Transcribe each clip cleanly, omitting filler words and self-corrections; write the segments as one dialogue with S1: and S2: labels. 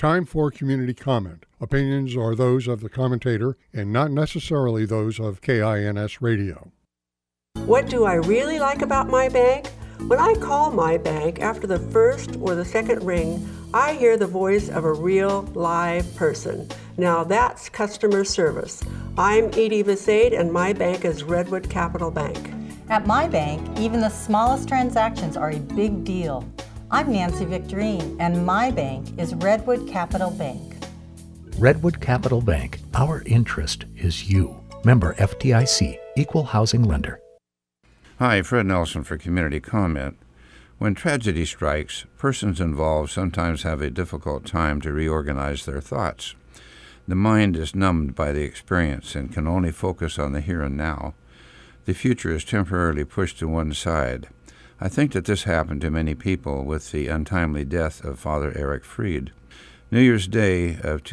S1: Time for community comment. Opinions are those of the commentator and not necessarily those of KINS Radio.
S2: What do I really like about my bank? When I call my bank after the first or the second ring, I hear the voice of a real live person. Now that's customer service. I'm Edie Visade and my bank is Redwood Capital Bank.
S3: At my bank, even the smallest transactions are a big deal. I'm Nancy Victorine, and my bank is Redwood Capital Bank.
S4: Redwood Capital Bank, our interest is you. Member FDIC, Equal Housing Lender.
S5: Hi, Fred Nelson for Community Comment. When tragedy strikes, persons involved sometimes have a difficult time to reorganize their thoughts. The mind is numbed by the experience and can only focus on the here and now. The future is temporarily pushed to one side. I think that this happened to many people with the untimely death of Father Eric Fried. New Year's Day of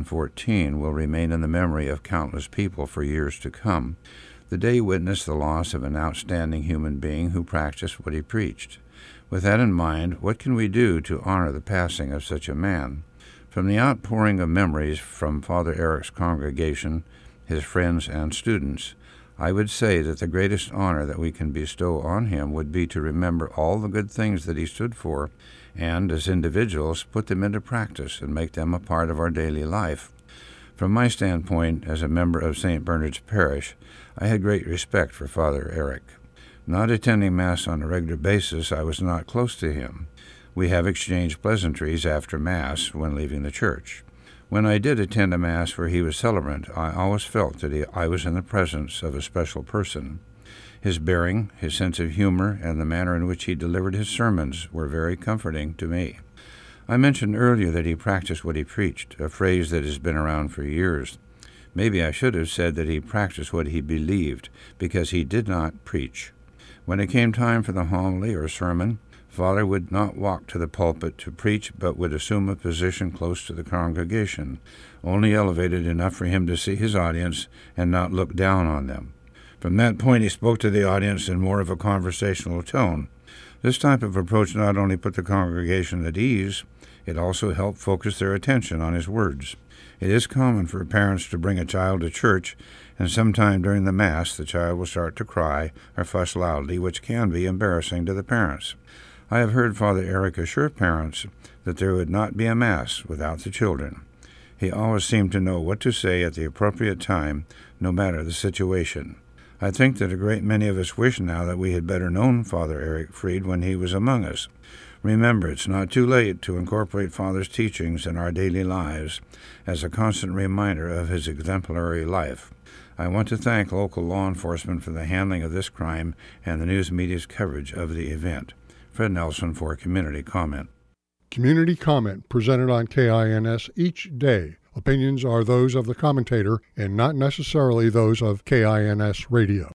S5: 2014 will remain in the memory of countless people for years to come. The day witnessed the loss of an outstanding human being who practiced what he preached. With that in mind, what can we do to honor the passing of such a man? From the outpouring of memories from Father Eric's congregation, his friends, and students, I would say that the greatest honor that we can bestow on him would be to remember all the good things that he stood for and, as individuals, put them into practice and make them a part of our daily life. From my standpoint, as a member of St. Bernard's Parish, I had great respect for Father Eric. Not attending Mass on a regular basis, I was not close to him. We have exchanged pleasantries after Mass when leaving the church. When I did attend a Mass where he was celebrant, I always felt that I was in the presence of a special person. His bearing, his sense of humor, and the manner in which he delivered his sermons were very comforting to me. I mentioned earlier that he practiced what he preached, a phrase that has been around for years. Maybe I should have said that he practiced what he believed, because he did not preach. When it came time for the homily or sermon, Father would not walk to the pulpit to preach, but would assume a position close to the congregation, only elevated enough for him to see his audience and not look down on them. From that point, he spoke to the audience in more of a conversational tone. This type of approach not only put the congregation at ease, it also helped focus their attention on his words. It is common for parents to bring a child to church, and sometime during the Mass, the child will start to cry or fuss loudly, which can be embarrassing to the parents. I have heard Father Eric assure parents that there would not be a Mass without the children. He always seemed to know what to say at the appropriate time, no matter the situation. I think that a great many of us wish now that we had better known Father Eric Fried when he was among us. Remember, it's not too late to incorporate Father's teachings in our daily lives as a constant reminder of his exemplary life. I want to thank local law enforcement for the handling of this crime and the news media's coverage of the event. Fred Nelson for Community Comment.
S1: Community comment presented on KINS each day. Opinions are those of the commentator and not necessarily those of KINS Radio.